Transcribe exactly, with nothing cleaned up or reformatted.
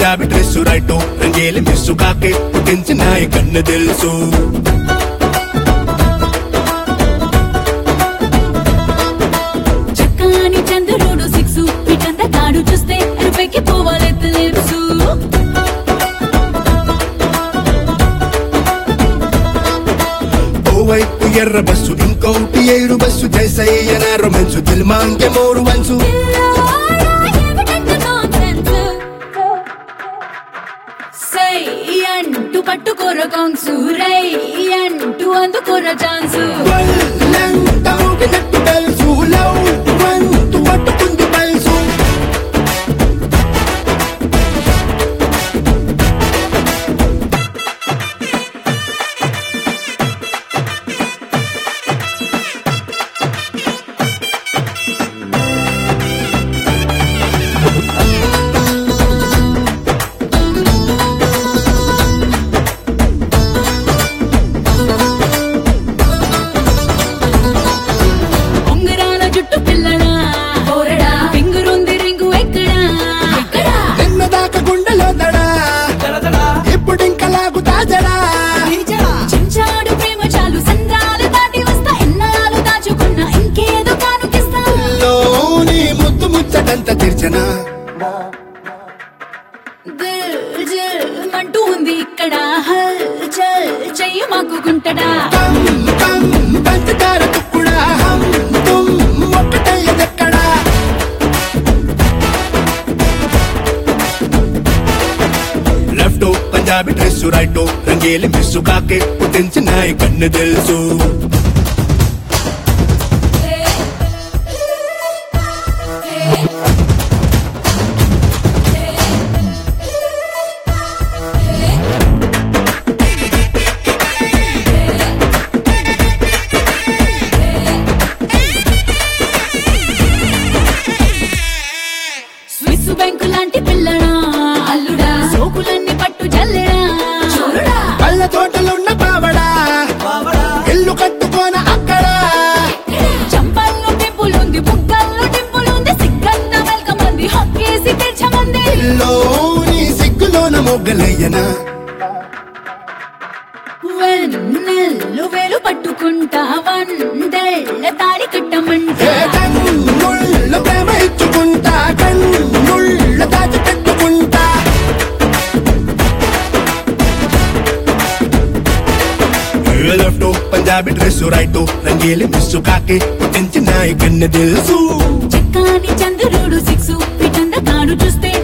Punjabi dress right రంగేలి miss కాకే పుట్టించిన కన్ను తెలుసు చక్కని చంద్రుడు సిక్సు పిటంత తాడు చూస్తే ఎరుపెక్కి పోవాలెత్తలేరుసు ఓవైపు ఎర్ర బస్సు ఇంకోటి ఏడు బస్సు జైసయ్యన రొమాన్సు దిల్ మాంగే మోరు వన్సు సై అంటూ పట్టుకోర కాంగ్సు రై అంటూ అందుకోర ఛాన్సు లంటౌకి తెలుసు లవ్ వంతు పట్టుకుంది పల్సు తీర్చనా అంటూ ఉంది ఇక్కడ హల్ చల్ చెయ్యి మాకుకుంటడా పంచదార తుక్కుడా హం తుమ్ ఒక్కటయ్యదెక్కడా లెఫ్ట్ పంజాబీ డ్రెస్సు రైటు రంగేలి మిస్సు కాకే పుట్టించిన కన్ను తెలుసు బ్యాంకు లాంటి పిల్లడా అల్లుడా సోకులన్నీ పట్టు జల్లెడా చూరుడా పళ్ళ తోటలున్న పావడా ఇల్లు కట్టుకోన అక్కడ చంపల్లో టెంపులుంది బుగ్గల్లో టెంపులుంది సిగ్గంత వెల్కమ్ అంది హక్కేసి తెచ్చమంది లోని సిగ్గులోన మొగ్గలయ్యనా వెన్నెల్లు వేలు పట్టుకుంటా వందెళ్ళ తాడి కట్టమంటా కన్నుళ్ళ ప్రేమ ఇచ్చుకుంటా కన్నుళ్ళ దాచి పెట్టుకుంటా లెఫ్ట్ పంజాబీ డ్రెస్సు రైటు రంగేలి మిస్సు కాకే పుట్టించిన కన్ను తెలుసు చక్కని చంద్రుడు సిక్సు పిటంద తాడు చూస్తే